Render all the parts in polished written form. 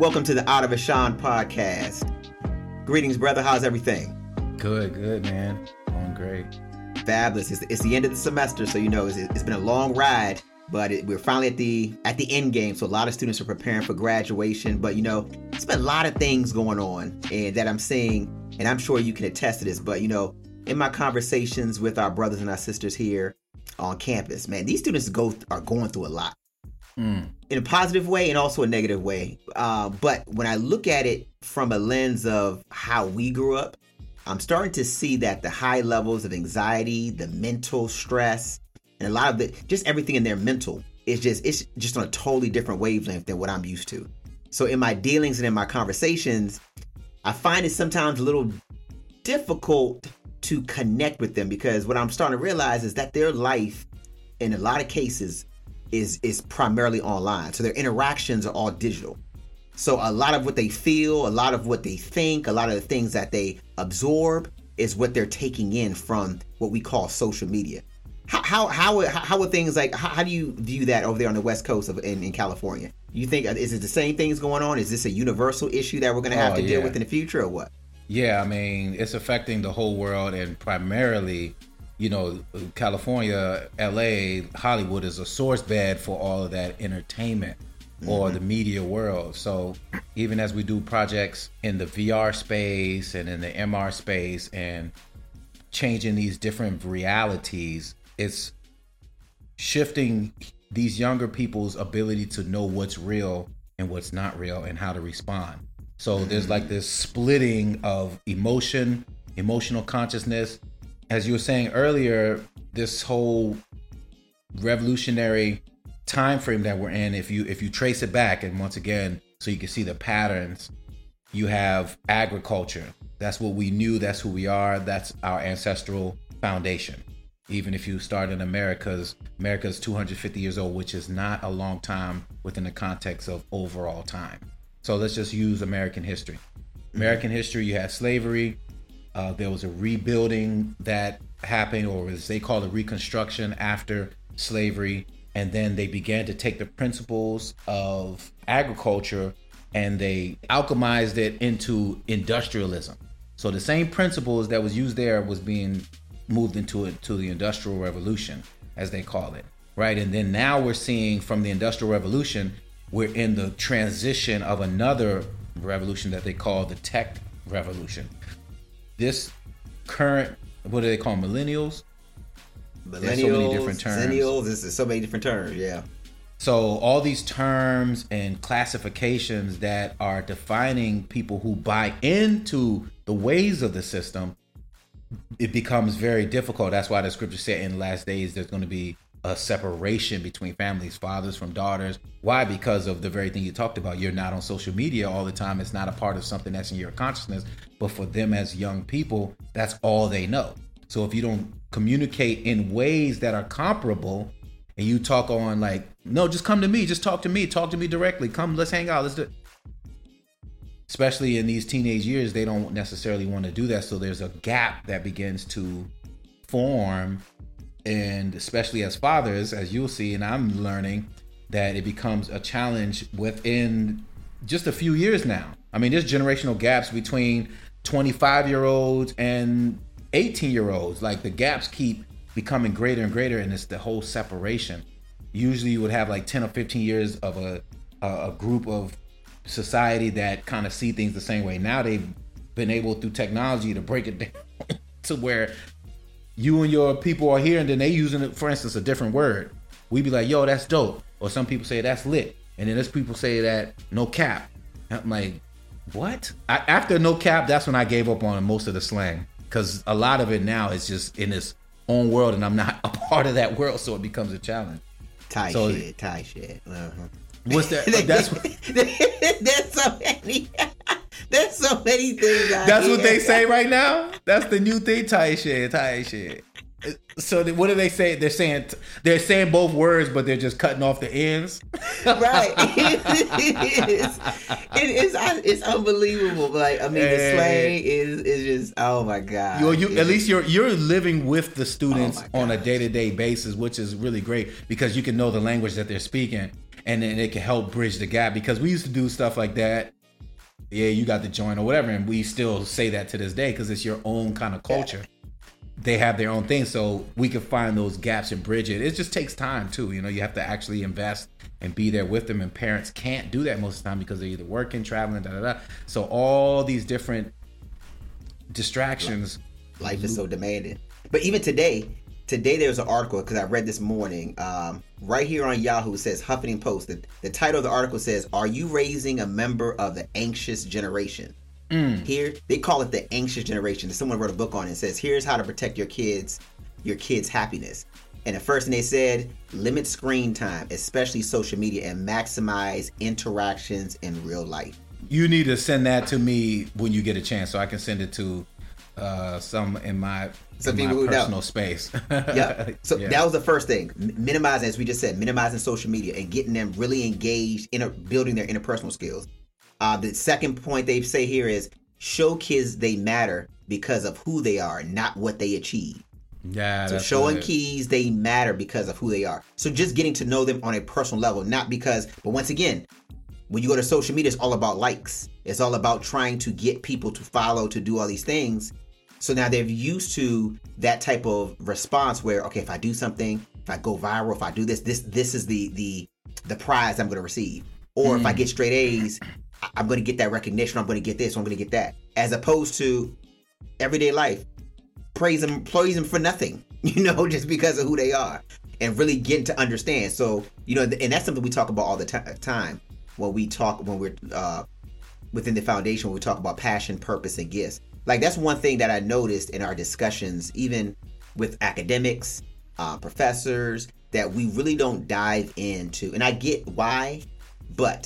Welcome to the Art of Ashan podcast. Greetings, brother. How's everything? Good, man. Going great. Fabulous. It's the end of the semester, so it's been a long ride, but we're finally at the end game. So a lot of students are preparing for graduation, but it's been a lot of things going on, and that I'm seeing, and I'm sure you can attest to this. But in my conversations with our brothers and our sisters here on campus, man, these students are going through a lot. In a positive way and also a negative way. But when I look at it from a lens of how we grew up, I'm starting to see that the high levels of anxiety, the mental stress, and a lot of just everything in their mental it's just on a totally different wavelength than what I'm used to. So in my dealings and in my conversations, I find it sometimes a little difficult to connect with them, because what I'm starting to realize is that their life, in a lot of cases, is primarily online. So their interactions are all digital. So a lot of what they feel, a lot of what they think, a lot of the things that they absorb is what they're taking in from what we call social media. How are things like, how do you view that over there on the West Coast in California? You think, is it the same things going on? Is this a universal issue that we're going to have to deal with in the future, or what? Yeah, I mean, it's affecting the whole world, and primarily, California, LA, Hollywood is a source bed for all of that entertainment or the media world. So even as we do projects in the VR space and in the MR space and changing these different realities, it's shifting these younger people's ability to know what's real and what's not real and how to respond. So there's like this splitting of emotional consciousness. As you were saying earlier, this whole revolutionary time frame that we're in, if you trace it back, and once again, so you can see the patterns, you have agriculture. That's what we knew, that's who we are, that's our ancestral foundation. Even if you start in America's 250 years old, which is not a long time within the context of overall time. So let's just use American history. American history, you had slavery. There was a rebuilding that happened, or as they call it, reconstruction after slavery. And then they began to take the principles of agriculture and they alchemized it into industrialism. So the same principles that was used there was being moved into the Industrial Revolution, as they call it, right? And then now we're seeing from the Industrial Revolution, we're in the transition of another revolution that they call the Tech Revolution. This current, what do they call millennials? There's so many different terms. Zennials, there's so many different terms, yeah. So all these terms and classifications that are defining people who buy into the ways of the system, it becomes very difficult. That's why the scripture said in the last days there's going to be a separation between families, fathers from daughters. Why? Because of the very thing you talked about. You're not on social media all the time. It's not a part of something that's in your consciousness. But for them as young people, that's all they know. So if you don't communicate in ways that are comparable, and you talk on like, no, just come to me, just talk to me directly. Come, let's hang out, let's do it. Especially in these teenage years, they don't necessarily want to do that. So there's a gap that begins to form. And especially as fathers, as you'll see, and I'm learning, that it becomes a challenge within just a few years now. I mean, there's generational gaps between 25-year-olds and 18-year-olds. Like, the gaps keep becoming greater and greater, and it's the whole separation. Usually you would have like 10 or 15 years of a group of society that kind of see things the same way. Now they've been able, through technology, to break it down to where you and your people are here, and then they using it, for instance, a different word. We be like, yo, that's dope. Or some people say that's lit. And then there's people say that no cap. I'm like, what? After no cap, that's when I gave up on most of the slang. Because a lot of it now is just in its own world, and I'm not a part of that world, so it becomes a challenge. Tie shit. Uh-huh. What's that? That's what, there's so many things. That's what they say right now. That's the new thing. Tie shit. So what do they say? They're saying both words, but they're just cutting off the ends. Right. It's unbelievable. Like, I mean, the slang is just, oh my God. At least you're living with the students on a day-to-day basis, which is really great, because you can know the language that they're speaking. and then it can help bridge the gap, because we used to do stuff like that. Yeah, you got the joint or whatever, and we still say that to this day because it's your own kind of culture. They have their own thing, so we can find those gaps and bridge it. It just takes time too. You know, you have to actually invest and be there with them, and parents can't do that most of the time because they're either working, traveling, So all these different distractions. Life is so demanding. But even today there's an article, because I read this morning, right here on Yahoo, it says, Huffington Post, the title of the article says, "Are you raising a member of the anxious generation?" Here, they call it the anxious generation. Someone wrote a book on it and says, here's how to protect your kids' happiness. And the first thing they said, limit screen time, especially social media, and maximize interactions in real life. You need to send that to me when you get a chance, so I can send it to some in my personal space. Yeah. So that was the first thing. Minimizing, as we just said, minimizing social media and getting them really engaged in building their interpersonal skills. The second point they say here is show kids they matter because of who they are, not what they achieve. Yeah. So showing kids they matter because of who they are. So just getting to know them on a personal level, not because, but once again, when you go to social media, it's all about likes. It's all about trying to get people to follow, to do all these things. So now they're used to that type of response where, okay, if I do something, if I go viral, if I do this is the prize I'm going to receive. Or if I get straight A's, I'm going to get that recognition. I'm going to get this. I'm going to get that. As opposed to everyday life, praise them for nothing, just because of who they are, and really getting to understand. So, and that's something we talk about all the time when we're within the foundation, when we talk about passion, purpose, and gifts. Like, that's one thing that I noticed in our discussions, even with academics, professors, that we really don't dive into. And I get why, but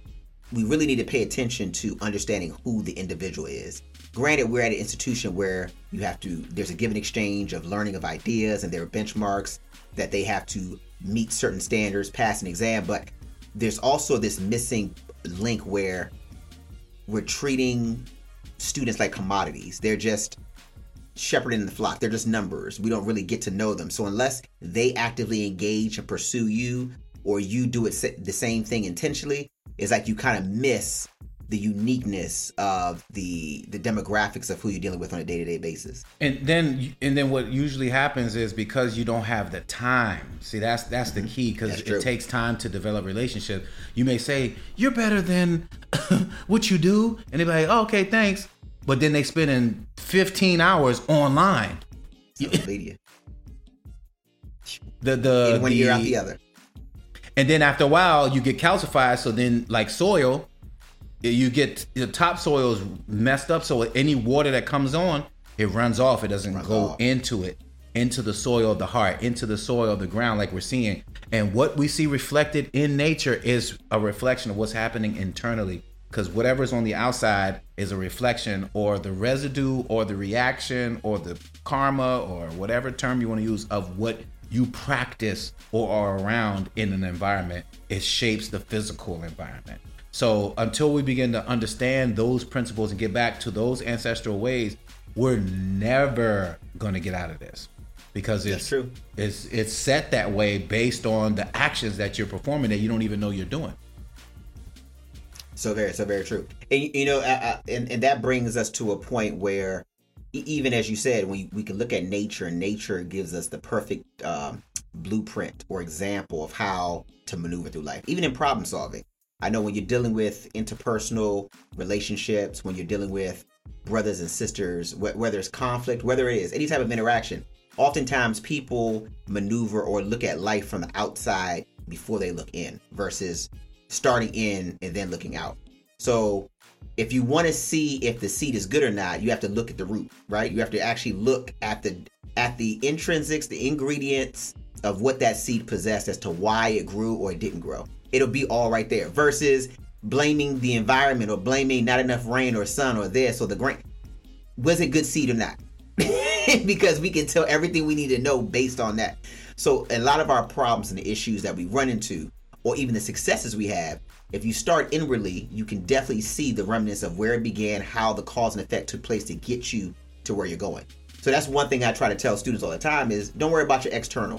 we really need to pay attention to understanding who the individual is. Granted, we're at an institution where there's a give and exchange of learning of ideas, and there are benchmarks that they have to meet certain standards, pass an exam, but there's also this missing link where we're treating students like commodities. They're just shepherding the flock. They're just numbers. We don't really get to know them. So unless they actively engage and pursue you, or you do it the same thing intentionally, it's like you kind of miss the uniqueness of the demographics of who you're dealing with on a day-to-day basis. And then what usually happens is, because you don't have the time. See, that's the key, because it takes time to develop relationships. You may say, you're better than what you do, and they're like, oh, okay, thanks. But then they spend 15 hours online. Social media. In one year out the other. And then after a while, you get calcified. So then, like soil, you get the topsoil is messed up. So any water that comes on, it runs off. It doesn't go into the soil of the heart, into the soil of the ground, like we're seeing. And what we see reflected in nature is a reflection of what's happening internally. Because whatever's on the outside is a reflection, or the residue, or the reaction, or the karma, or whatever term you want to use, of what you practice or are around in an environment. It shapes the physical environment. So until we begin to understand those principles and get back to those ancestral ways, we're never going to get out of this, because That's true. It's set that way based on the actions that you're performing that you don't even know you're doing. So very true. And and that brings us to a point where, even as you said, when we can look at nature, and nature gives us the perfect blueprint or example of how to maneuver through life, even in problem solving. I know when you're dealing with interpersonal relationships, when you're dealing with brothers and sisters, whether it's conflict, whether it is any type of interaction, oftentimes people maneuver or look at life from the outside before they look in, versus starting in and then looking out. So if you want to see if the seed is good or not, you have to look at the root, right? You have to actually look at the intrinsics, the ingredients of what that seed possessed as to why it grew or it didn't grow. It'll be all right there, versus blaming the environment or blaming not enough rain or sun or this or the grain. Was it good seed or not? Because we can tell everything we need to know based on that. So a lot of our problems and the issues that we run into, or even the successes we have, if you start inwardly, you can definitely see the remnants of where it began, how the cause and effect took place to get you to where you're going. So that's one thing I try to tell students all the time is, don't worry about your external.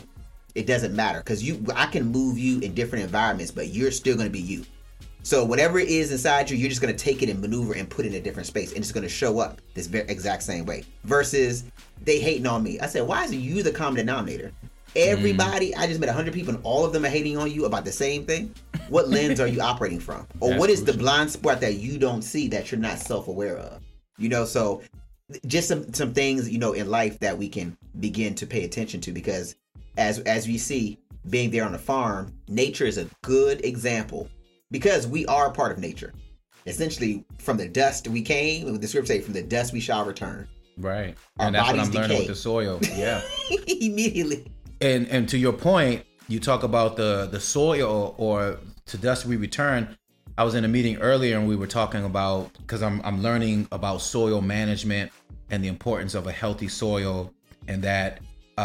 it doesn't matter because I can move you in different environments, but you're still going to be you. So whatever it is inside you, you're just going to take it and maneuver and put it in a different space, and it's going to show up this very exact same way. Versus they hating on me. I said, why is it you the common denominator? Everybody, I just met 100 people and all of them are hating on you about the same thing. What lens are you operating from? Or what is the blind spot that you don't see that you're not self-aware of? So just some things, in life that we can begin to pay attention to, because as we see, being there on the farm, nature is a good example because we are a part of nature. Essentially, from the dust we came, the scripture say, from the dust we shall return. Right. Our and that's what bodies I'm learning decay. with the soil. Yeah. Immediately. And to your point, you talk about the soil or to dust we return. I was in a meeting earlier and we were talking about, because I'm learning about soil management and the importance of a healthy soil, and that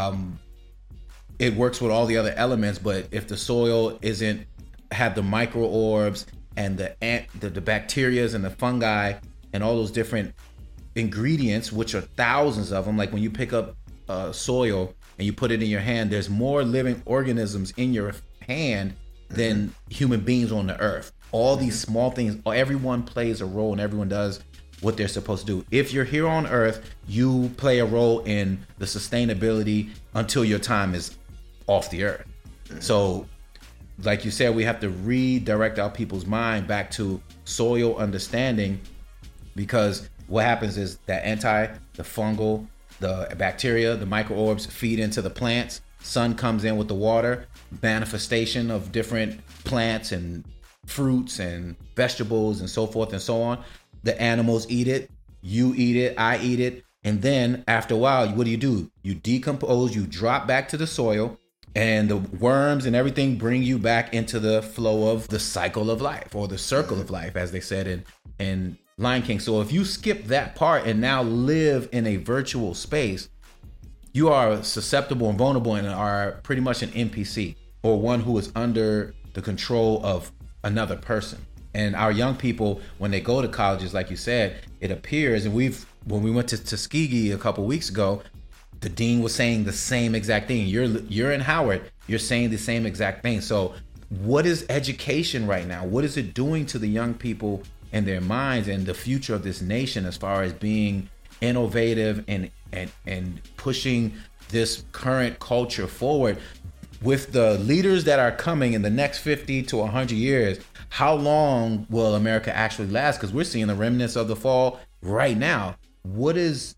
it works with all the other elements, but if the soil isn't have the microbes and the bacterias and the fungi and all those different ingredients, which are thousands of them, like when you pick up soil and you put it in your hand, there's more living organisms in your hand than human beings on the earth. All these small things, everyone plays a role and everyone does what they're supposed to do. If you're here on earth, you play a role in the sustainability until your time is off the earth. So like you said, we have to redirect our people's mind back to soil understanding, because what happens is that the fungal, the bacteria, the microbes feed into the plants. Sun comes in with the water, manifestation of different plants and fruits and vegetables and so forth and so on. The animals eat it, you eat it, I eat it. And then after a while, what do? You decompose, you drop back to the soil, and the worms and everything bring you back into the flow of the cycle of life, or the circle of life, as they said in Lion King. So if you skip that part and now live in a virtual space, you are susceptible and vulnerable and are pretty much an NPC, or one who is under the control of another person. And our young people, when they go to colleges, like you said, it appears, and when we went to Tuskegee a couple weeks ago, the dean was saying the same exact thing. You're in Howard, you're saying the same exact thing. So what is education right now? What is it doing to the young people and their minds and the future of this nation, as far as being innovative and pushing this current culture forward? With the leaders that are coming in the next 50 to 100 years, how long will America actually last? Because we're seeing the remnants of the fall right now. What is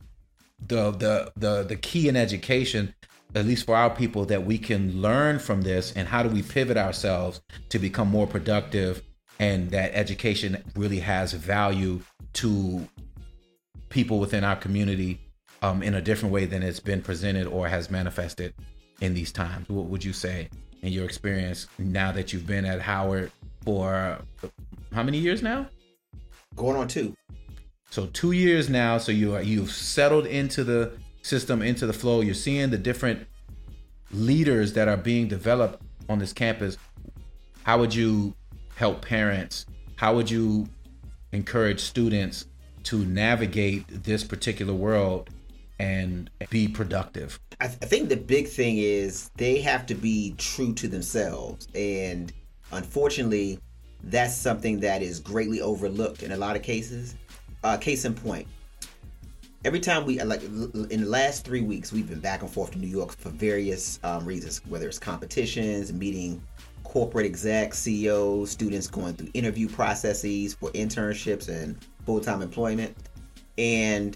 the key in education, at least for our people, that we can learn from this, and how do we pivot ourselves to become more productive, and that education really has value to people within our community in a different way than it's been presented or has manifested in these times? What would you say in your experience now that you've been at Howard for how many years now? Going on 2. So 2 years now. So you've settled into the system, into the flow. You're seeing the different leaders that are being developed on this campus. How would you help parents? How would you encourage students to navigate this particular world and be productive? I think the big thing is they have to be true to themselves. And unfortunately, that's something that is greatly overlooked in a lot of cases. Case in point, every time in the last 3 weeks, we've been back and forth to New York for various reasons, whether it's competitions, meeting corporate execs, CEOs, students going through interview processes for internships and full-time employment. And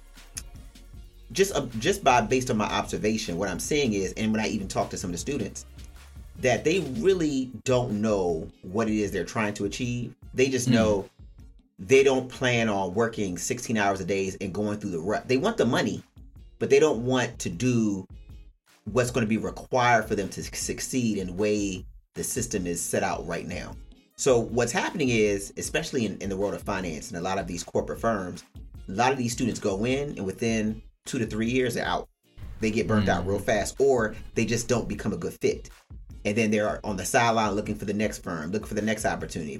based on my observation, what I'm seeing is, and when I even talk to some of the students, that they really don't know what it is they're trying to achieve. They just know they don't plan on working 16 hours a day and going through the rut. They want the money, but they don't want to do what's going to be required for them to succeed in the way the system is set out right now. So what's happening is, especially in the world of finance and a lot of these corporate firms, a lot of these students go in and within 2 to 3 years they're out. They get burnt out real fast, or they just don't become a good fit. And then they're on the sideline looking for the next firm, looking for the next opportunity,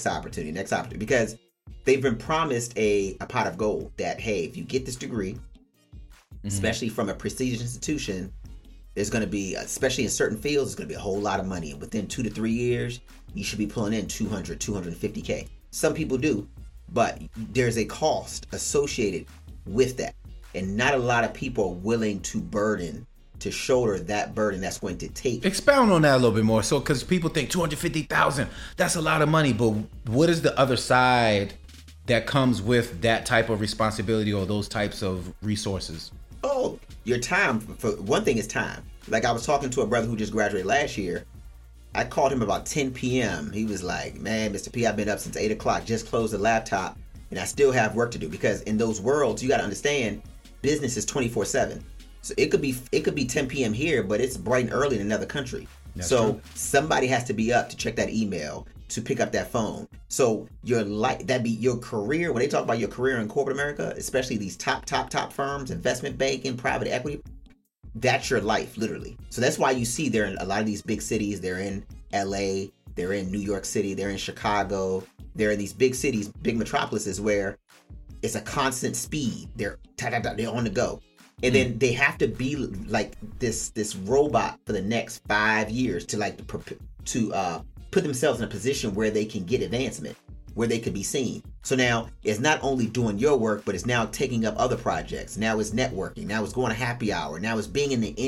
because they've been promised a pot of gold that, hey, if you get this degree, especially from a prestigious institution, there's going to be, especially in certain fields, there's going to be a whole lot of money. And within 2 to 3 years, you should be pulling in 200, 250K. Some people do, but there's a cost associated with that. And not a lot of people are willing to shoulder that burden that's going to take. Expound on that a little bit more. So, because people think 250,000, that's a lot of money, but what is the other side that comes with that type of responsibility or those types of resources? Oh, your time. For one thing is time. Like, I was talking to a brother who just graduated last year. I called him about 10 p.m. He was like, man, Mr. P, I've been up since 8 o'clock, just closed the laptop, and I still have work to do. Because in those worlds, you got to understand, business is 24/7. So it could be 10 p.m. here, but it's bright and early in another country. That's true. Somebody has to be up to check that email, to pick up that phone. So that'd be your career. When they talk about your career in corporate America, especially these top firms, investment banking, private equity, that's your life, literally. So that's why you see they're in a lot of these big cities. They're in LA, they're in New York City, they're in Chicago. They're in these big cities, big metropolises where it's a constant speed. They're on the go. And then they have to be like this robot for the next 5 years to put themselves in a position where they can get advancement, where they could be seen. So now it's not only doing your work, but it's now taking up other projects. Now it's networking. Now it's going to happy hour. Now it's being in the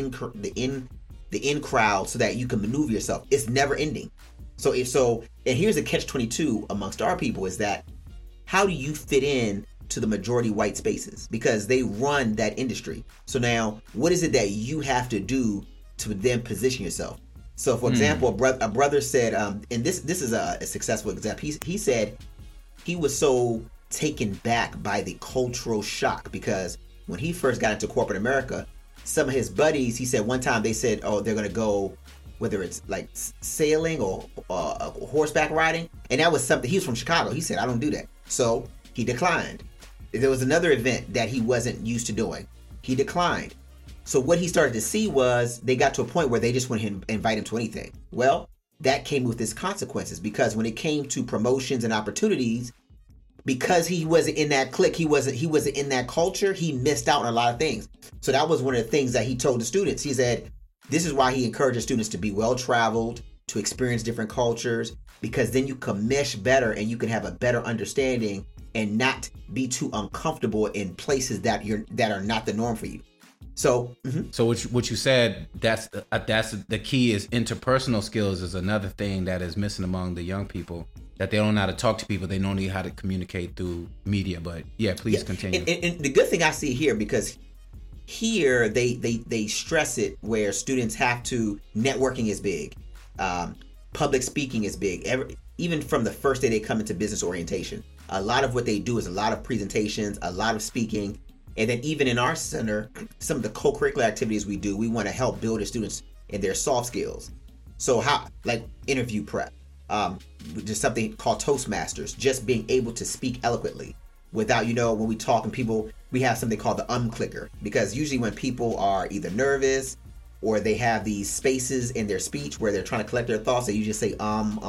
in crowd so that you can maneuver yourself. It's never ending. And here's a catch-22 amongst our people is that how do you fit in to the majority white spaces, because they run that industry. So now, what is it that you have to do to then position yourself? So, for example, a brother said, and this is a successful example. He said he was so taken back by the cultural shock because when he first got into corporate America, some of his buddies, he said one time they said, oh, they're gonna go, whether it's like sailing or horseback riding, and that was something. He was from Chicago. He said, I don't do that. So he declined. There was another event that he wasn't used to doing. He declined. So what he started to see was they got to a point where they just wouldn't invite him to anything. Well, that came with its consequences because when it came to promotions and opportunities, because he wasn't in that clique, he wasn't in that culture, he missed out on a lot of things. So that was one of the things that he told the students. He said, this is why he encourages students to be well-traveled, to experience different cultures, because then you can mesh better and you can have a better understanding and not be too uncomfortable in places that are not the norm for you. So, so what you said, that's the key is interpersonal skills is another thing that is missing among the young people, that they don't know how to talk to people. They don't know how to communicate through media. But please continue. And the good thing I see here, because here they stress it where students have to, networking is big. Public speaking is big. Even from the first day they come into business orientation. A lot of what they do is a lot of presentations, a lot of speaking. And then even in our center, some of the co-curricular activities we do, we want to help build the students in their soft skills. So like interview prep, just something called Toastmasters, just being able to speak eloquently without, when we talk and people, we have something called the clicker. Because usually when people are either nervous or they have these spaces in their speech where they're trying to collect their thoughts, they usually say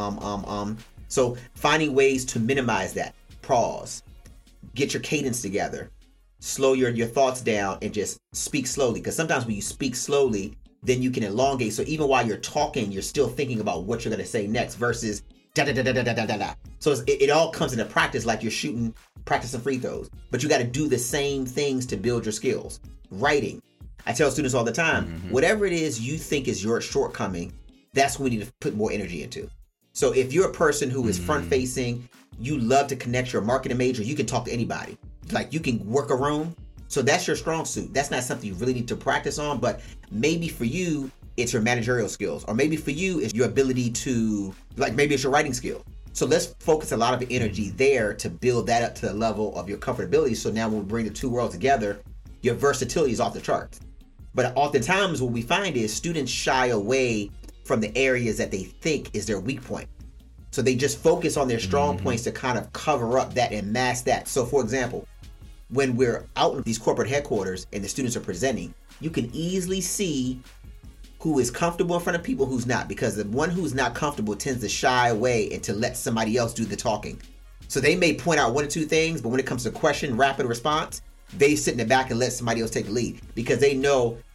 So finding ways to minimize that. Pause, get your cadence together, slow your thoughts down, and just speak slowly. Because sometimes when you speak slowly, then you can elongate. So even while you're talking, you're still thinking about what you're going to say next versus da da da da da da da da. So it all comes into practice like you're practicing free throws. But you got to do the same things to build your skills. Writing. I tell students all the time, whatever it is you think is your shortcoming, that's what we need to put more energy into. So if you're a person who is front-facing, you love to connect, you're a marketing major, you can talk to anybody. Like, you can work a room. So that's your strong suit. That's not something you really need to practice on, but maybe for you, it's your managerial skills. Or maybe for you, it's your ability to, maybe it's your writing skill. So let's focus a lot of energy there to build that up to the level of your comfortability. So now when we bring the two worlds together, your versatility is off the charts. But oftentimes what we find is students shy away from the areas that they think is their weak point. So they just focus on their strong points to kind of cover up that and mask that. So for example, when we're out in these corporate headquarters and the students are presenting, you can easily see who is comfortable in front of people, who's not, because the one who's not comfortable tends to shy away and to let somebody else do the talking. So they may point out one or two things, but when it comes to question, rapid response, they sit in the back and let somebody else take the lead because they know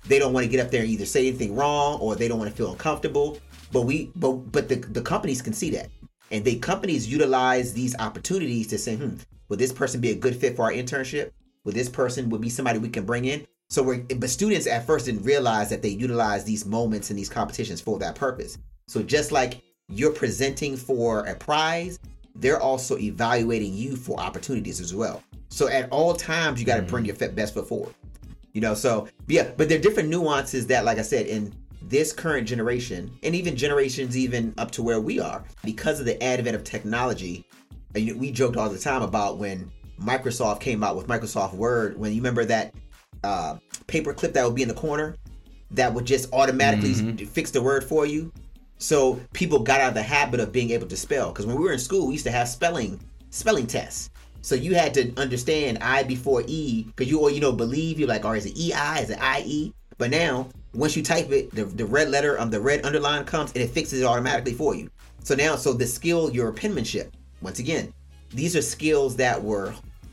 they don't want to get up there and either say anything wrong or they don't want to feel uncomfortable. But the companies can see that, and companies utilize these opportunities to say, would this person be a good fit for our internship? Would this person be somebody we can bring in? But students at first didn't realize that they utilize these moments and these competitions for that purpose. So just like you're presenting for a prize, they're also evaluating you for opportunities as well. So at all times, you got to bring your best foot forward. So yeah, but there are different nuances that, like I said, in this current generation, and even generations even up to where we are, because of the advent of technology, we joked all the time about when Microsoft came out with Microsoft Word, when you remember that paper clip that would be in the corner that would just automatically fix the word for you. So people got out of the habit of being able to spell, because when we were in school, we used to have spelling tests. So you had to understand I before E, because believe, you're like, or is it EI, is it IE? But now, once you type it, the red letter, the red underline comes and it fixes it automatically for you. So the skill, your penmanship, once again, these are skills that were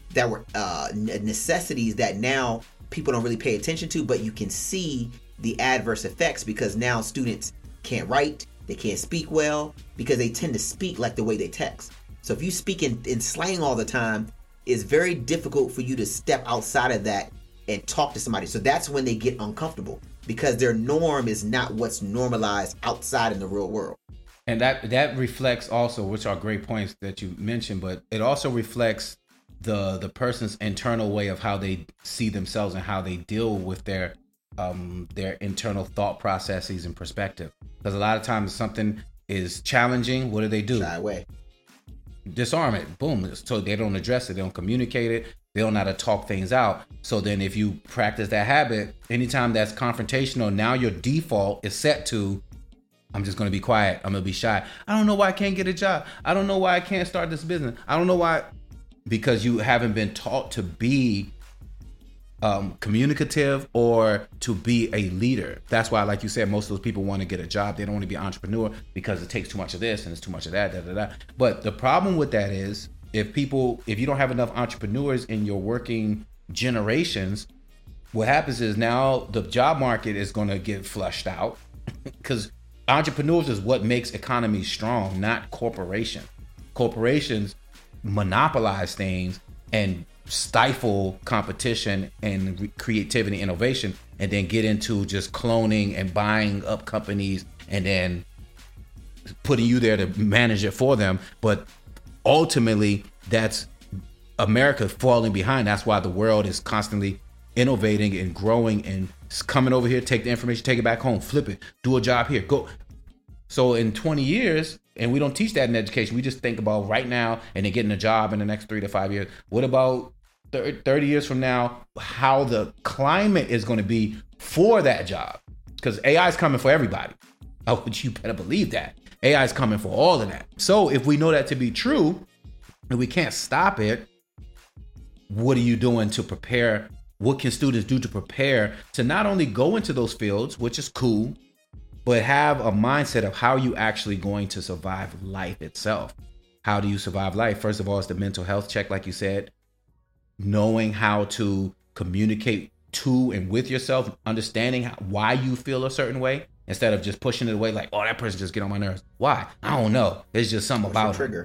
necessities that now people don't really pay attention to, but you can see the adverse effects because now students can't write, they can't speak well, because they tend to speak like the way they text. So if you speak in slang all the time, it's very difficult for you to step outside of that and talk to somebody. So that's when they get uncomfortable, because their norm is not what's normalized outside in the real world. And that reflects also, which are great points that you mentioned, but it also reflects the person's internal way of how they see themselves and how they deal with their internal thought processes and perspective. Because a lot of times something is challenging, what do? Shy away. Disarm it. Boom. So they don't address it. They don't communicate it. They don't know how to talk things out. So then if you practice that habit, anytime that's confrontational, now your default is set to, I'm just going to be quiet. I'm going to be shy. I don't know why I can't get a job. I don't know why I can't start this business. I don't know why. Because you haven't been taught to be communicative or to be a leader. That's why, like you said, most of those people want to get a job. They don't want to be an entrepreneur because it takes too much of this and it's too much of that. But the problem with that is if you don't have enough entrepreneurs in your working generations, what happens is now the job market is going to get flushed out because entrepreneurs is what makes economies strong, not corporations. Corporations monopolize things and stifle competition and creativity, innovation, and then get into just cloning and buying up companies and then putting you there to manage it for them. But ultimately, that's America falling behind. That's why the world is constantly innovating and growing and coming over here, take the information, take it back home, flip it, do a job here, go. So in 20 years, and we don't teach that in education, we just think about right now and then getting a job in the next 3 to 5 years. What about 30 years from now, how the climate is going to be for that job? Because AI is coming for everybody. Oh, you better believe that. AI is coming for all of that. So if we know that to be true, and we can't stop it, what are you doing to prepare? What can students do to prepare to not only go into those fields, which is cool, but have a mindset of how you actually going to survive life itself? How do you survive life? First of all, it's the mental health check, like you said, knowing how to communicate to and with yourself, understanding why you feel a certain way instead of just pushing it away like, oh, that person just get on my nerves. Why? I don't know. There's just something about trigger.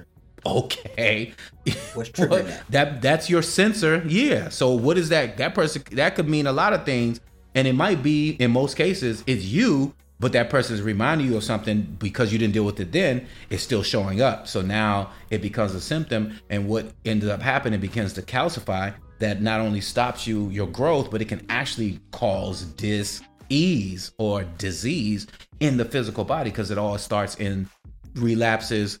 Okay. What's triggering that's your sensor. Yeah. So what is that? That person, that could mean a lot of things. And it might be, in most cases, it's you, but that person is reminding you of something because you didn't deal with it then, it's still showing up. So now it becomes a symptom, and what ended up happening begins to calcify that not only stops your growth, but it can actually cause dis-ease or disease in the physical body, because it all starts in relapses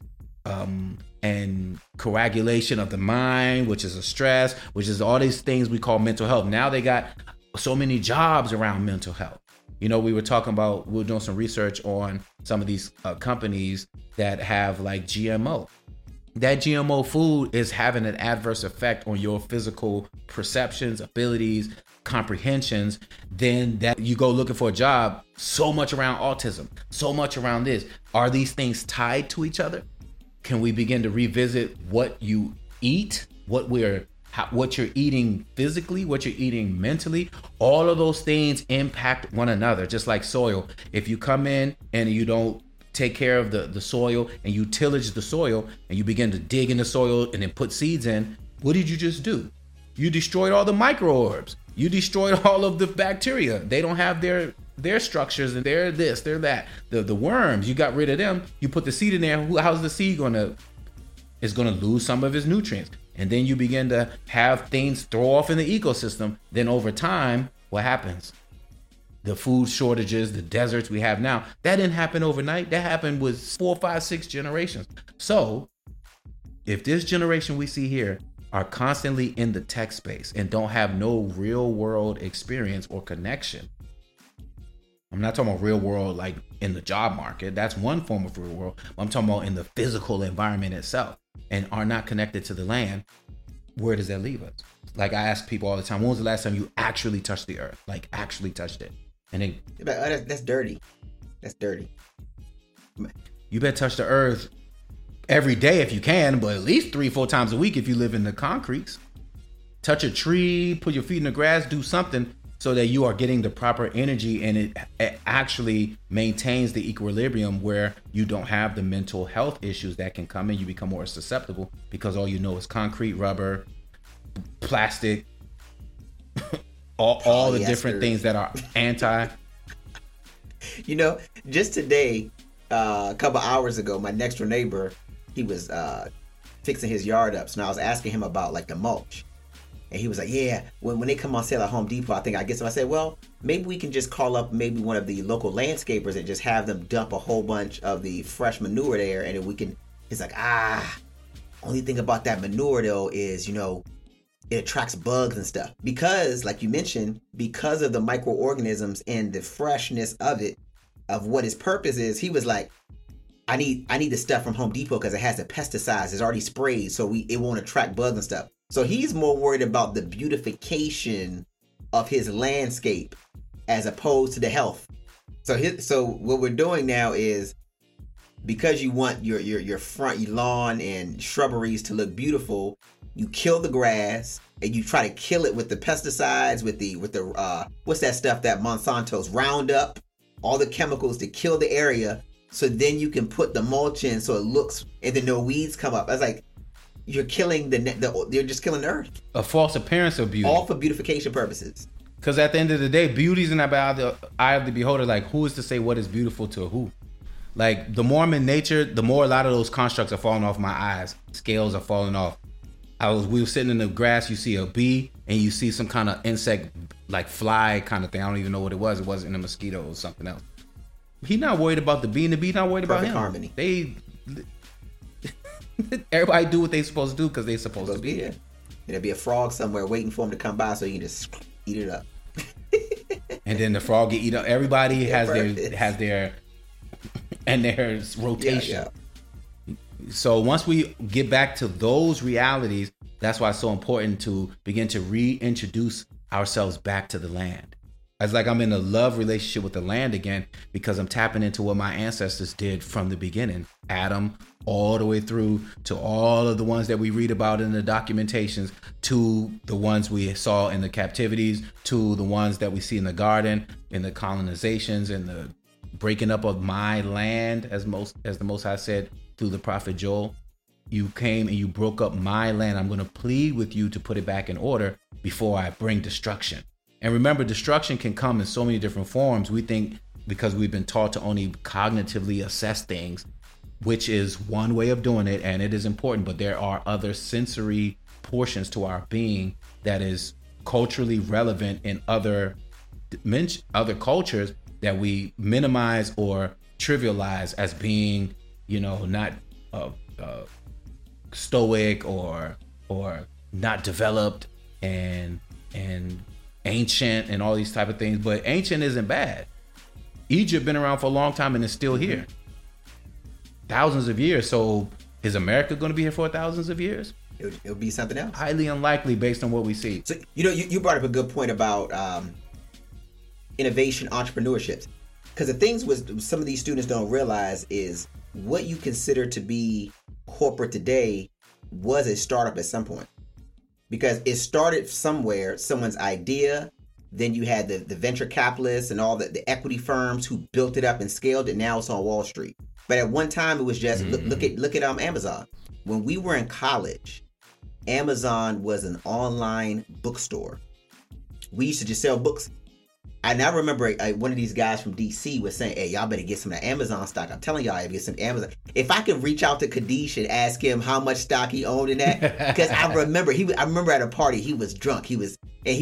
and coagulation of the mind, which is a stress, which is all these things we call mental health. Now they got so many jobs around mental health. You know, we were doing some research on some of these companies that have like GMO. That GMO food is having an adverse effect on your physical perceptions, abilities, comprehensions. Then that you go looking for a job, so much around autism, so much around this. Are these things tied to each other? Can we begin to revisit what you eat, what you're eating physically, what you're eating mentally, all of those things impact one another, just like soil. If you come in and you don't take care of the soil and you tillage the soil and you begin to dig in the soil and then put seeds in, what did you just do? You destroyed all the microorganisms. You destroyed all of the bacteria. They don't have their structures and they're this, they're that. The worms, you got rid of them. You put the seed in there. How's the seed it's gonna lose some of its nutrients? And then you begin to have things throw off in the ecosystem. Then over time, what happens? The food shortages, the deserts we have now, that didn't happen overnight. That happened with 4, 5, 6 generations. So if this generation we see here are constantly in the tech space and don't have no real world experience or connection, I'm not talking about real world like in the job market. That's one form of real world. I'm talking about in the physical environment itself, and are not connected to the land. Where does that leave us? Like I ask people all the time, when was the last time you actually touched the earth? Like actually touched it? And then that's dirty. That's dirty. You better touch the earth every day if you can, but at least 3-4 times a week if you live in the concretes. Touch a tree, put your feet in the grass, do something so that you are getting the proper energy, and it actually maintains the equilibrium where you don't have the mental health issues that can come in. You become more susceptible because all you know is concrete, rubber, plastic, all the different things that are anti. You know, just today, a couple hours ago, my next door neighbor, he was fixing his yard up. So I was asking him about like the mulch. And he was like, yeah, when they come on sale at Home Depot, I get some. I said, well, maybe we can just call up maybe one of the local landscapers and just have them dump a whole bunch of the fresh manure there. And then we can, he's like, only thing about that manure though is, you know, it attracts bugs and stuff. Because like you mentioned, because of the microorganisms and the freshness of it, of what its purpose is, he was like, I need the stuff from Home Depot because it has the pesticides. It's already sprayed, so it won't attract bugs and stuff. So he's more worried about the beautification of his landscape as opposed to the health. So what we're doing now is, because you want your front lawn and shrubberies to look beautiful, you kill the grass and you try to kill it with the pesticides, with the what's that stuff that Monsanto's Roundup, all the chemicals to kill the area. So then you can put the mulch in so it looks, and then no weeds come up. I was like, you're killing you're just killing the earth. A false appearance of beauty. All for beautification purposes. Because at the end of the day, beauty's in the eye of the beholder. Like, who is to say what is beautiful to who? Like, the more I'm in nature, the more a lot of those constructs are falling off my eyes. Scales are falling off. We were sitting in the grass, you see a bee, and you see some kind of insect, like fly kind of thing. I don't even know what it was. It wasn't a mosquito or something else. He's not worried about the bee, and the bee not worried about him. Harmony. Everybody do what they supposed to do because they supposed to be there. There'll be a frog somewhere waiting for him to come by so you can just eat it up. And then the frog get eaten up. Everybody has their rotation. Yeah. So once we get back to those realities, that's why it's so important to begin to reintroduce ourselves back to the land. It's like I'm in a love relationship with the land again, because I'm tapping into what my ancestors did from the beginning. Adam, all the way through to all of the ones that we read about in the documentations, to the ones we saw in the captivities, to the ones that we see in the garden, in the colonizations, and the breaking up of my land, as the Most High said through the prophet Joel. You came and you broke up my land. I'm going to plead with you to put it back in order before I bring destruction. And remember, destruction can come in so many different forms. We think because we've been taught to only cognitively assess things, which is one way of doing it, and it is important, but there are other sensory portions to our being that is culturally relevant in other cultures that we minimize or trivialize as being, not stoic or not developed and ancient and all these type of things. But ancient isn't bad. Egypt been around for a long time and is still here. Thousands of years. So is America going to be here for thousands of years? It'll be something else. Highly unlikely based on what we see. So, you brought up a good point about innovation, entrepreneurships. Because the things with some of these students don't realize is what you consider to be corporate today was a startup at some point. because it started somewhere, someone's idea. Then you had the venture capitalists and all the equity firms who built it up and scaled it. Now it's on Wall Street. But at one time, it was just look at Amazon. When we were in college, Amazon was an online bookstore. We used to just sell books. And I remember one of these guys from DC was saying, "Hey, y'all better get some of that Amazon stock. I'm telling y'all, I get some Amazon." If I could reach out to Kadesh and ask him how much stock he owned in that, because I remember at a party he was drunk. He was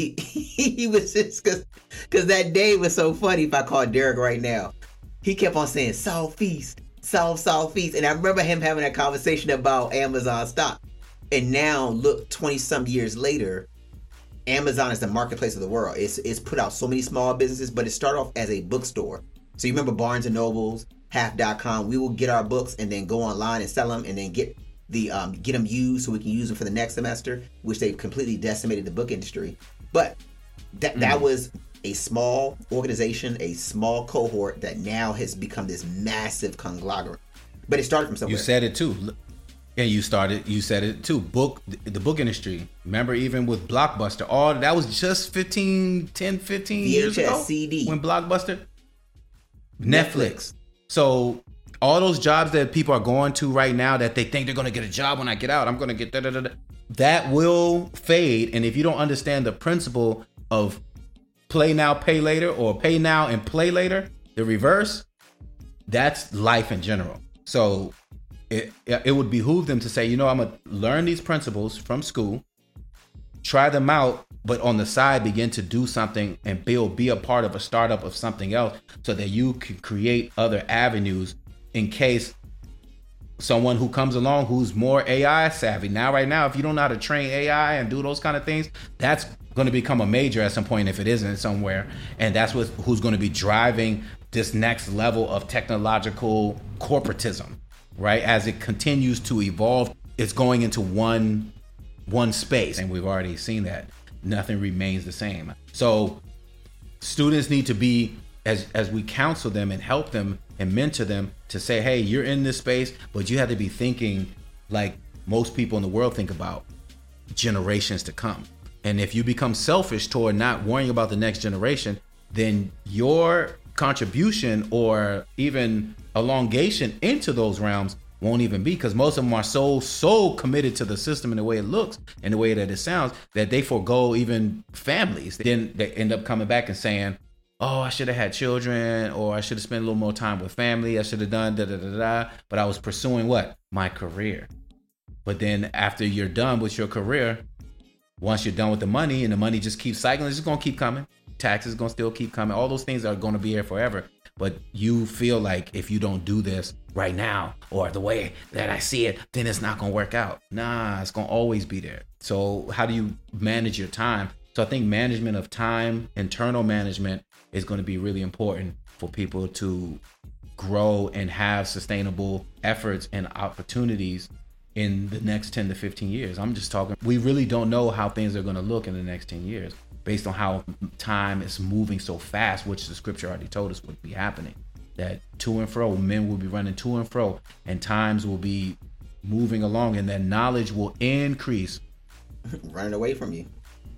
just because that day was so funny. If I called Derek right now, he kept on saying Southeast, Southeast, and I remember him having that conversation about Amazon stock. And now look, 20-some years later, Amazon is the marketplace of the world. It's put out so many small businesses, but it started off as a bookstore. So you remember Barnes and Nobles, Half.com. We will get our books and then go online and sell them, and then get them used so we can use them for the next semester, which they've completely decimated the book industry. But that was a small organization, a small cohort that now has become this massive conglomerate. But it started from somewhere. You said it too. Yeah, you said it too. The book industry. Remember, even with Blockbuster, all that was just 10, 15 years ago. CD. When Blockbuster, Netflix. So all those jobs that people are going to right now that they think they're going to get a job when I get out, I'm going to get that will fade. And if you don't understand the principle of play now, pay later, or pay now and play later, the reverse, that's life in general. So it would behoove them to say, I'm going to learn these principles from school, try them out, but on the side, begin to do something and be a part of a startup of something else so that you can create other avenues in case someone who comes along who's more AI savvy. Right now, if you don't know how to train AI and do those kind of things, that's going to become a major at some point if it isn't somewhere. And that's who's going to be driving this next level of technological corporatism. Right, as it continues to evolve, it's going into one space, and we've already seen that nothing remains the same. So students need to be, as we counsel them and help them and mentor them, to say, hey, you're in this space, but you have to be thinking like most people in the world think about generations to come. And if you become selfish toward not worrying about the next generation, then your contribution or even elongation into those realms won't even be, because most of them are so committed to the system and the way it looks and the way that it sounds that they forego even families. Then they end up coming back and saying, oh, I should have had children, or I should have spent a little more time with family. I should have done but I was pursuing what? My career. But then after you're done with your career, once you're done with the money and the money just keeps cycling, it's just going to keep coming. Taxes going to still keep coming. All those things are going to be here forever. But you feel like if you don't do this right now or the way that I see it, then it's not going to work out. Nah, it's going to always be there. So how do you manage your time? So I think management of time, internal management, is going to be really important for people to grow and have sustainable efforts and opportunities in the next 10 to 15 years. I'm just talking, we really don't know how things are going to look in the next 10 years. Based on how time is moving so fast, which the scripture already told us would be happening, that to and fro, men will be running to and fro, and times will be moving along, and that knowledge will increase. Running away from you.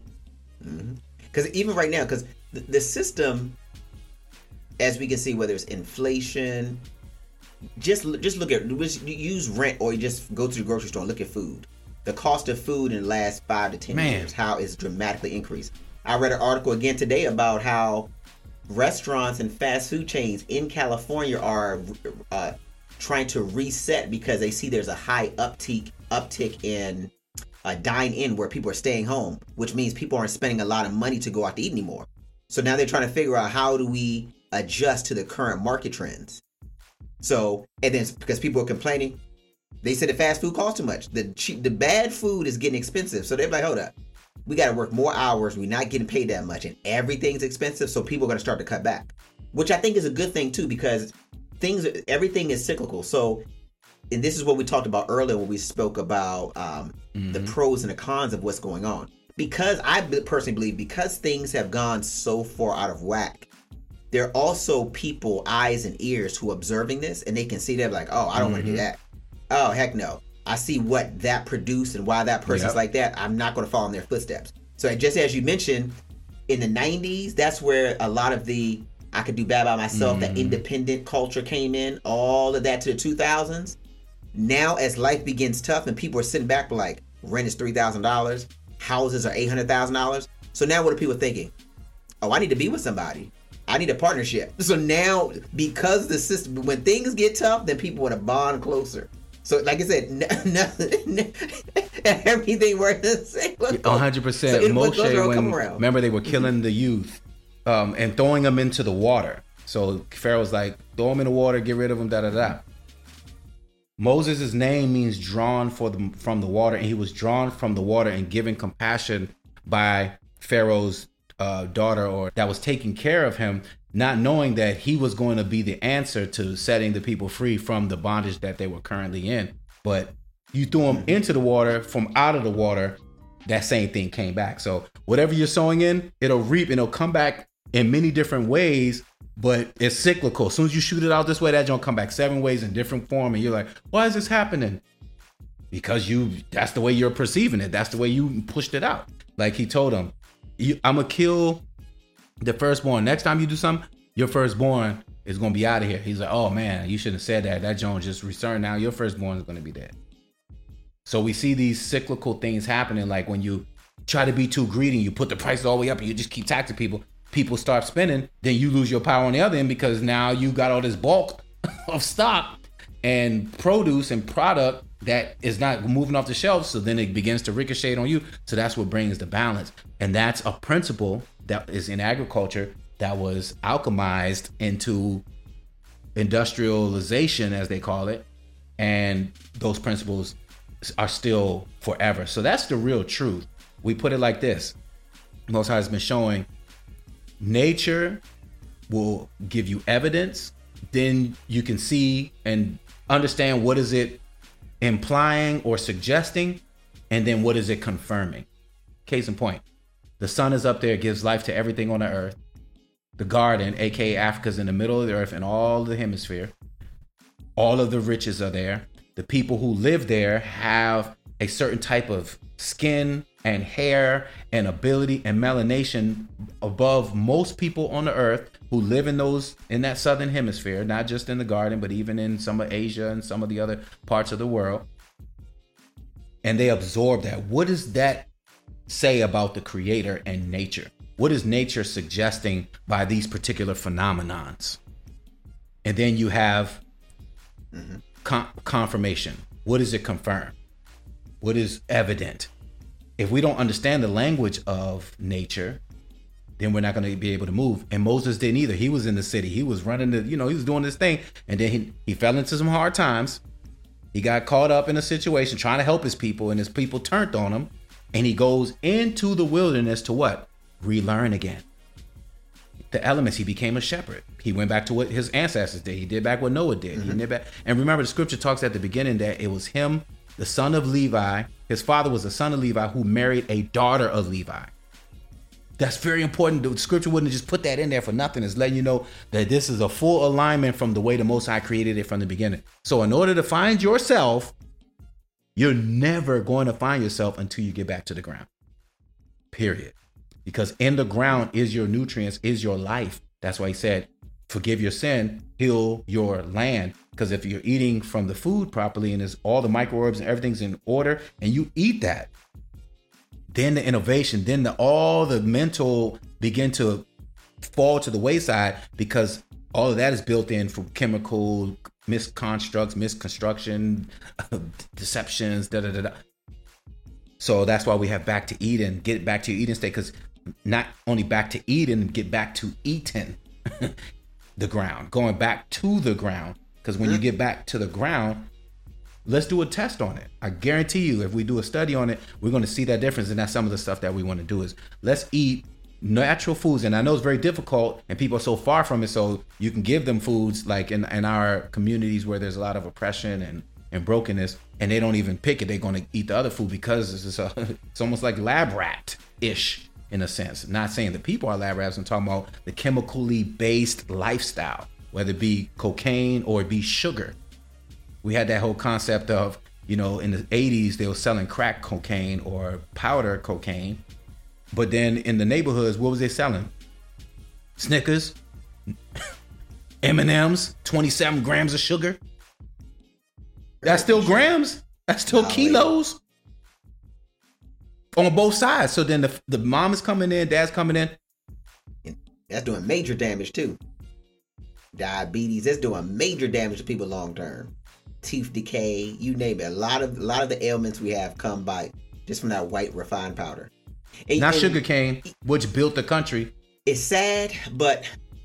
Because even right now, because the system, as we can see, whether it's inflation, just look at, use rent, or you just go to the grocery store and look at food. The cost of food in the last 5 to 10 years, how it's dramatically increased. I read an article again today about how restaurants and fast food chains in California are trying to reset because they see there's a high uptick in dine-in where people are staying home, which means people aren't spending a lot of money to go out to eat anymore. So now they're trying to figure out, how do we adjust to the current market trends? So, and then because people are complaining, they said the fast food costs too much. The bad food is getting expensive. So they're like, hold up. We got to work more hours. We're not getting paid that much, and everything's expensive. So people are going to start to cut back, which I think is a good thing too, because everything is cyclical. So, and this is what we talked about earlier when we spoke about the pros and the cons of what's going on. Because I personally believe, because things have gone so far out of whack, there are also people, eyes and ears, who are observing this, and they can see that like, oh, I don't want to do that. Oh, heck no. I see what that produced and why that person's like that, I'm not going to follow in their footsteps. So just as you mentioned, in the 90s, that's where a lot of the I could do bad by myself, that independent culture came in, all of that to the 2000s. Now, as life begins tough and people are sitting back like, rent is $3,000, houses are $800,000. So now what are people thinking? Oh, I need to be with somebody. I need a partnership. So now, because the system, when things get tough, then people want to bond closer. So, like I said, everything works the same. 100%. So Moshe, remember they were killing the youth and throwing them into the water. So Pharaoh was like, throw them in the water, get rid of them, da-da-da. Moses' name means drawn from the water, and he was drawn from the water and given compassion by Pharaoh's daughter, or that was taking care of him, not knowing that he was going to be the answer to setting the people free from the bondage that they were currently in. But you threw them into the water, from out of the water, that same thing came back. So whatever you're sowing in, it'll reap and it'll come back in many different ways. But it's cyclical. As soon as you shoot it out this way, that don't come back 7 ways in different form. And you're like, why is this happening? Because that's the way you're perceiving it. That's the way you pushed it out. Like he told him, I'm going to kill the firstborn. Next time you do something, your firstborn is going to be out of here. He's like, oh man, you shouldn't have said that. That Jones just returned. Now your firstborn is going to be dead. So we see these cyclical things happening. Like when you try to be too greedy, you put the prices all the way up and you just keep taxing people. People start spending, then you lose your power on the other end, because now you got all this bulk of stock and produce and product that is not moving off the shelves. So then it begins to ricochet on you. So that's what brings the balance. And that's a principle that is in agriculture that was alchemized into industrialization, as they call it. And those principles are still forever. So that's the real truth. We put it like this. Most High has been showing nature will give you evidence, then you can see and understand what is it implying or suggesting, and then what is it confirming. Case in point, the sun is up there, gives life to everything on the earth. The garden, aka Africa's in the middle of the earth and all the hemisphere. All of the riches are there. The people who live there have a certain type of skin and hair and ability and melanation above most people on the earth who live in that southern hemisphere, not just in the garden, but even in some of Asia and some of the other parts of the world. And they absorb that. What does that say about the creator and nature? What is nature suggesting by these particular phenomenons? And then you have confirmation. What does it confirm? What is evident? If we don't understand the language of nature, then we're not going to be able to move. And Moses didn't either. He was in the city. He was running he was doing this thing. And then he fell into some hard times. He got caught up in a situation trying to help his people, and his people turned on him. And he goes into the wilderness to what? Relearn again. The elements. He became a shepherd. He went back to what his ancestors did. He did back what Noah did. He did back. And remember, the scripture talks at the beginning that it was him, the son of Levi. His father was the son of Levi who married a daughter of Levi. That's very important. The scripture wouldn't just put that in there for nothing. It's letting you know that this is a full alignment from the way the Most High created it from the beginning. So in order to find yourself, you're never going to find yourself until you get back to the ground. Period. Because in the ground is your nutrients, is your life. That's why he said, forgive your sin, heal your land. Because if you're eating from the food properly and there's all the microbes and everything's in order and you eat that, then the innovation, then all the mental begin to fall to the wayside, because all of that is built in from chemical misconstruction, deceptions, So that's why we have back to Eden, get back to your Eden state, because not only back to Eden, get back to eating the ground, going back to the ground. Because when you get back to the ground, let's do a test on it. I guarantee you, if we do a study on it, we're going to see that difference. And that's some of the stuff that we want to do is let's eat natural foods. And I know it's very difficult and people are so far from it. So you can give them foods like in our communities where there's a lot of oppression and brokenness, and they don't even pick it. They're going to eat the other food because it's almost like lab rat-ish in a sense. Not saying that people are lab rats. I'm talking about the chemically based lifestyle, whether it be cocaine or it be sugar. We had that whole concept of You know, in the 80s, they were selling crack cocaine or powder cocaine. But then in the neighborhoods, what was they selling? Snickers, M&Ms, 27 grams of sugar. That's still grams. That's still kilos on both sides. So then the mom is coming in, dad's coming in. That's doing major damage too. Diabetes, that's doing major damage to people long term. Teeth decay, you name it. A lot of the ailments we have come by just from that white refined powder. Not sugarcane, which built the country. It's sad, but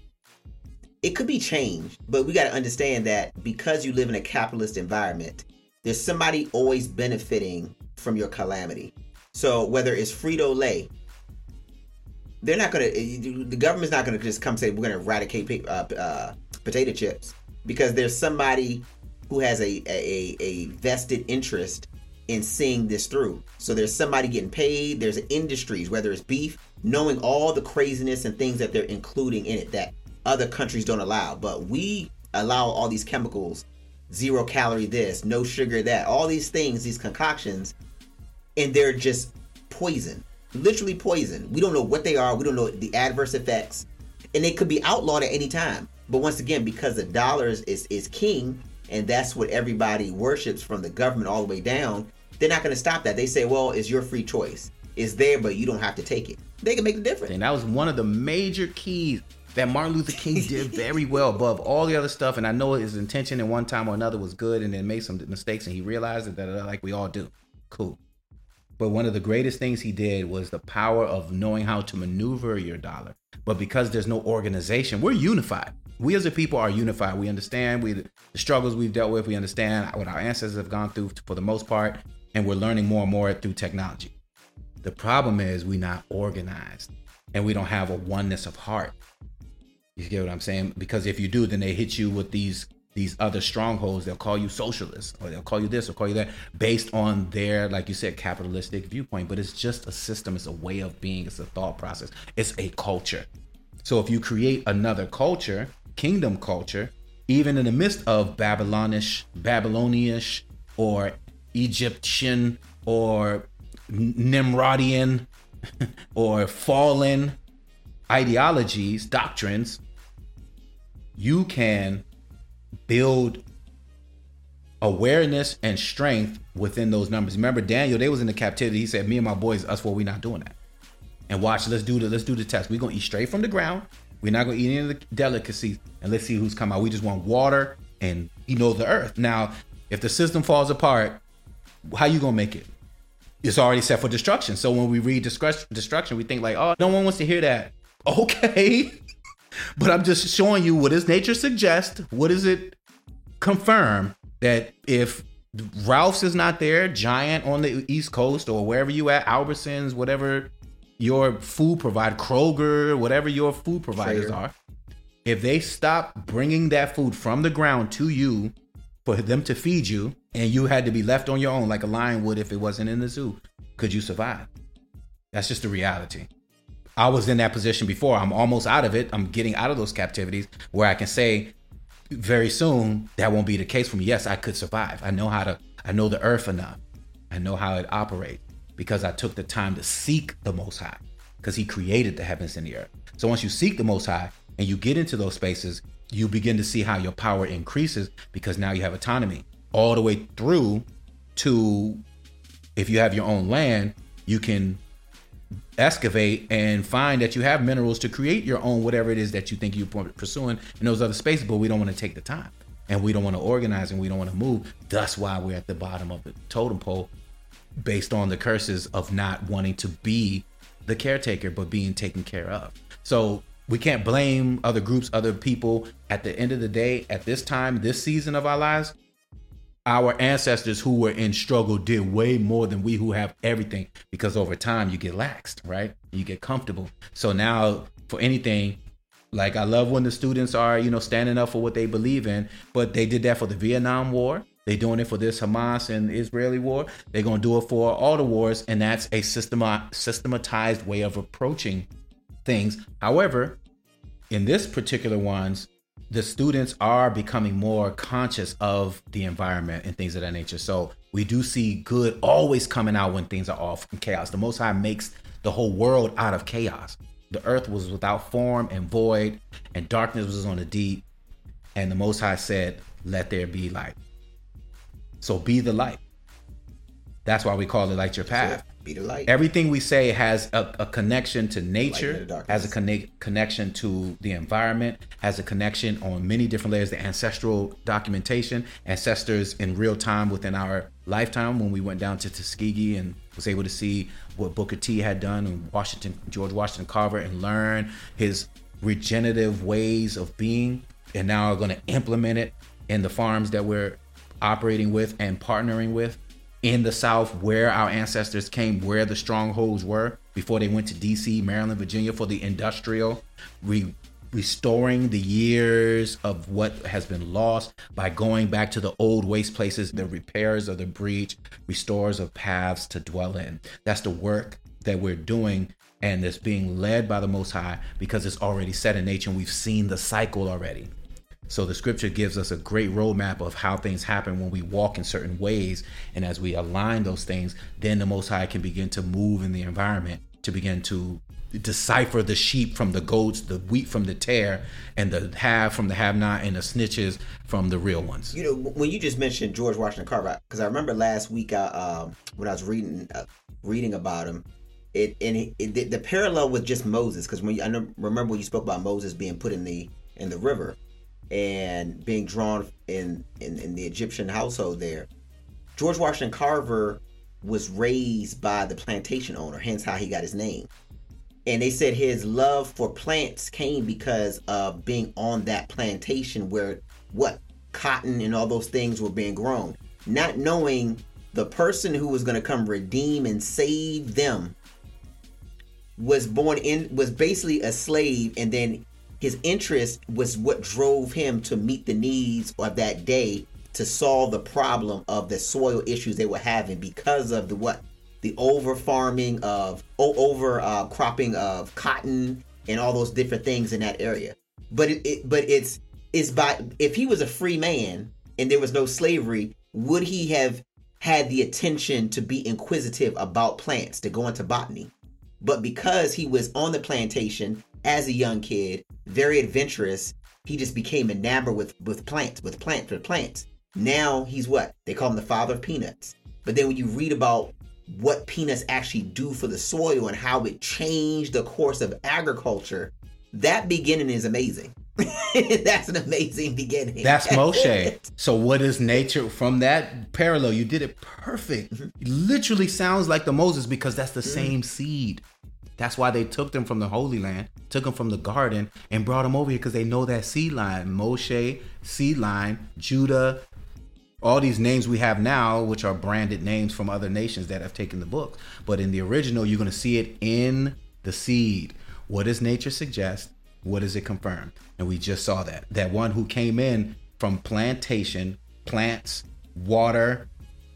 it could be changed. But we got to understand that because you live in a capitalist environment, there's somebody always benefiting from your calamity. So whether it's Frito-Lay, they're not going to, the government's not going to just come say, we're going to eradicate potato chips, because there's somebody who has a vested interest in seeing this through. So there's somebody getting paid. There's industries, whether it's beef, knowing all the craziness and things that they're including in it that other countries don't allow. But we allow all these chemicals, 0 calorie this, no sugar that, all these things, these concoctions, and they're just poison, literally poison. We don't know what they are. We don't know the adverse effects, and they could be outlawed at any time. But once again, because the dollar is king, and that's what everybody worships from the government all the way down, they're not going to stop that. They say, well, it's your free choice. It's there, but you don't have to take it. They can make the difference. And that was one of the major keys that Martin Luther King did very well above all the other stuff. And I know his intention at one time or another was good, and then made some mistakes, and he realized it, that like we all do. Cool. But one of the greatest things he did was the power of knowing how to maneuver your dollar. But because there's no organization, we're unified. We as a people are unified. We understand the struggles we've dealt with. We understand what our ancestors have gone through for the most part. And we're learning more and more through technology. The problem is we're not organized, and we don't have a oneness of heart. You get what I'm saying? Because if you do, then they hit you with these other strongholds. They'll call you socialist, or they'll call you this or call you that, based on their, like you said, capitalistic viewpoint. But it's just a system. It's a way of being. It's a thought process. It's a culture. So if you create another culture, kingdom culture, even in the midst of Babylonish, or Egyptian, or Nimrodian, or fallen ideologies, doctrines, you can build awareness and strength within those numbers. Remember Daniel, they was in the captivity. He said, me and my boys, us four, we not doing that. And watch, let's do the test. We're going to eat straight from the ground. We're not going to eat any of the delicacies, and let's see who's come out. We just want water and, the earth. Now, if the system falls apart, how you going to make it? It's already set for destruction. So when we read destruction, we think like, oh, no one wants to hear that. Okay. But I'm just showing you what does nature suggest? What does it confirm? That if Ralph's is not there, Giant on the East Coast, or wherever you at, Albertsons, whatever your food provider, Kroger, whatever your food providers are, if they stop bringing that food from the ground to you for them to feed you, and you had to be left on your own like a lion would if it wasn't in the zoo, could you survive? That's just the reality. I was in that position before. I'm almost out of it. I'm getting out of those captivities where I can say very soon that won't be the case for me. Yes, I could survive. I know the earth enough. I know how it operates because I took the time to seek the Most High, because he created the heavens and the earth. So once you seek the Most High and you get into those spaces, you begin to see how your power increases, because now you have autonomy all the way through to, if you have your own land, you can excavate and find that you have minerals to create your own whatever it is that you think you're pursuing in those other spaces. But we don't want to take the time, and we don't want to organize, and we don't want to move. That's why we're at the bottom of the totem pole, based on the curses of not wanting to be the caretaker, but being taken care of. So we can't blame other groups, other people. At the end of the day, at this time, this season of our lives, our ancestors who were in struggle did way more than we who have everything, because over time you get laxed, right? You get comfortable. So now for anything, like I love when the students are, standing up for what they believe in, but they did that for the Vietnam War. They're doing it for this Hamas and Israeli war. They're going to do it for all the wars. And that's a systematized way of approaching things. However, in this particular ones, the students are becoming more conscious of the environment and things of that nature. So we do see good always coming out when things are off from chaos. The Most High makes the whole world out of chaos. The earth was without form and void, and darkness was on the deep. And the Most High said, let there be light. So be the light. That's why we call it Light Your Path. Be the light. Everything we say has a connection to nature, has a connection to the environment, has a connection on many different layers. The ancestral documentation, ancestors in real time within our lifetime, when we went down to Tuskegee and was able to see what Booker T had done and George Washington Carver, and learn his regenerative ways of being, and now are going to implement it in the farms that we're operating with and partnering with in the South, where our ancestors came, where the strongholds were before they went to DC, Maryland, Virginia for the industrial, restoring the years of what has been lost by going back to the old waste places, the repairs of the breach, restores of paths to dwell in. That's the work that we're doing, and it's being led by the Most High because it's already set in nature and we've seen the cycle already. So the scripture gives us a great roadmap of how things happen when we walk in certain ways. And as we align those things, then the Most High can begin to move in the environment to begin to decipher the sheep from the goats, the wheat from the tare, and the have from the have not, and the snitches from the real ones. You know, when you just mentioned George Washington Carver, because I remember last week when I was reading about him, the parallel with just Moses, because remember when you spoke about Moses being put in the river and being drawn in the Egyptian household there. George Washington Carver was raised by the plantation owner, hence how he got his name. And they said his love for plants came because of being on that plantation where cotton and all those things were being grown. Not knowing the person who was going to come redeem and save them was basically a slave, and then his interest was what drove him to meet the needs of that day to solve the problem of the soil issues they were having because of the over farming of cropping of cotton and all those different things in that area. But it's if he was a free man and there was no slavery, would he have had the attention to be inquisitive about plants, to go into botany? But because he was on the plantation as a young kid, very adventurous, he just became enamored with plants. Now he's they call him the father of peanuts. But then when you read about what peanuts actually do for the soil and how it changed the course of agriculture, that beginning is amazing. That's an amazing beginning. That's Moshe. So what is nature? From that parallel, you did it perfect. Mm-hmm. It literally sounds like the Moses, because that's the same seed. That's why they took them from the Holy Land, took them from the garden, and brought them over here, because they know that seed line. Moshe, seed line, Judah, all these names we have now, which are branded names from other nations that have taken the book. But in the original, you're going to see it in the seed. What does nature suggest? What does it confirm? And we just saw that one who came in from plantation, plants, water,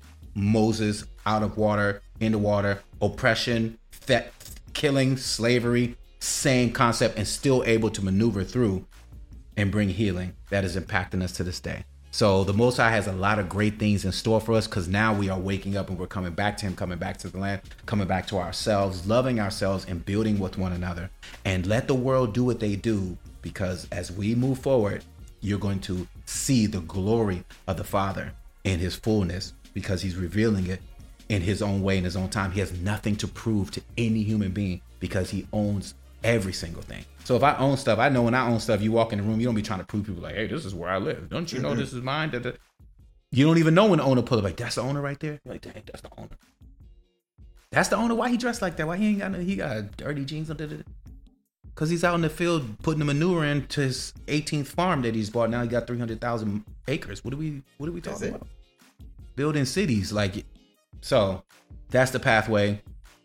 Moses, out of water, into water, oppression, killing, slavery, same concept, and still able to maneuver through and bring healing that is impacting us to this day. So the Most High has a lot of great things in store for us, because now we are waking up and we're coming back to him, coming back to the land, coming back to ourselves, loving ourselves and building with one another. And let the world do what they do, because as we move forward, you're going to see the glory of the Father in his fullness, because he's revealing it in his own way, in his own time. He has nothing to prove to any human being, because he owns every single thing. So if I own stuff, I know when I own stuff, you walk in the room, you don't be trying to prove people like, hey, this is where I live. Don't you know this is mine? You don't even know when the owner pull up, like, that's the owner right there. You're like, dang, that's the owner. That's the owner. Why he dressed like that? Why he got dirty jeans? Because he's out in the field putting the manure into his 18th farm that he's bought. Now he got 300,000 acres. What are we talking about? Building cities. So that's the pathway.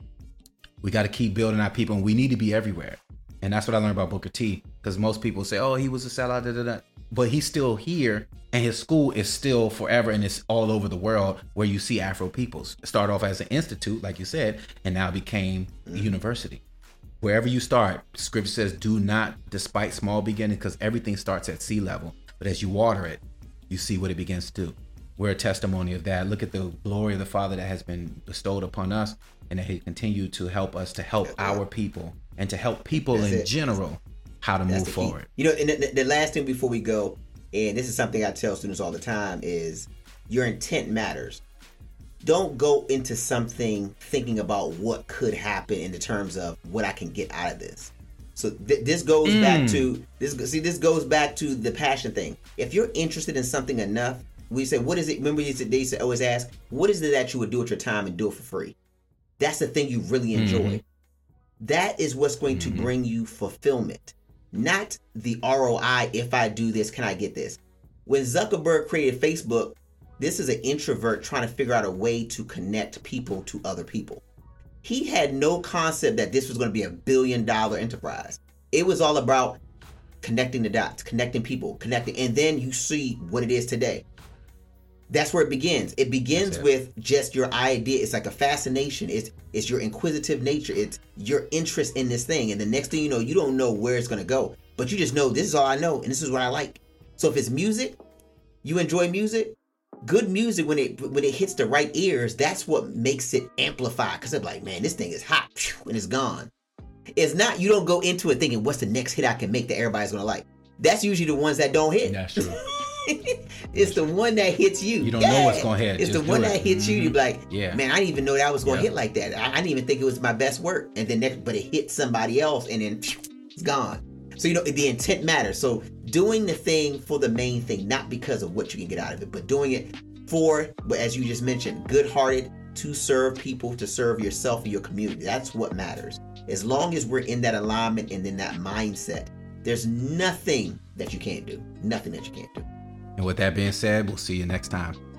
We got to keep building our people, and we need to be everywhere. And that's what I learned about Booker T, because most people say, oh, he was a sellout, but he's still here, and his school is still forever, and it's all over the world where you see Afro peoples. Start off as an institute, like you said, and now became a university. wherever you start, scripture says, do not despite small beginnings, because everything starts at sea level. But as you water it, you see what it begins to do. We're a testimony of that. Look at the glory of the Father that has been bestowed upon us, and that he continued to help us to help our people and to help people in general how to move forward. You know, and the last thing before we go, and this is something I tell students all the time, is your intent matters. Don't go into something thinking about what could happen in the terms of what I can get out of this. So this goes back to this goes back to the passion thing. If you're interested in something enough, we say, what is it? Remember, they used to always ask, what is it that you would do with your time and do it for free? That's the thing you really enjoy. That is what's going to bring you fulfillment, not the ROI. If I do this, can I get this? When Zuckerberg created Facebook, this is an introvert trying to figure out a way to connect people to other people. He had no concept that this was going to be $1 billion enterprise. It was all about connecting the dots, connecting people, connecting, and then you see what it is today. That's where it begins. It begins with just your idea. It's like a fascination. It's your inquisitive nature. It's your interest in this thing. And the next thing you know, you don't know where it's going to go, but you just know this is all I know and this is what I like. So if it's music, you enjoy music, good music, when it hits the right ears, that's what makes it amplify. Because they're like, man, this thing is hot, and it's gone. It's not, you don't go into it thinking, what's the next hit I can make that everybody's going to like? That's usually the ones that don't hit. That's true. It's the one that hits you. You don't know what's going to hit. It's the one that hits you. You're like, yeah, man, I didn't even know that was going to hit like that. I didn't even think it was my best work. And then but it hit somebody else, and then it's gone. So, you know, the intent matters. So doing the thing for the main thing, not because of what you can get out of it, but doing it for, as you just mentioned, good-hearted, to serve people, to serve yourself and your community. That's what matters. As long as we're in that alignment and in that mindset, there's nothing that you can't do. Nothing that you can't do. And with that being said, we'll see you next time.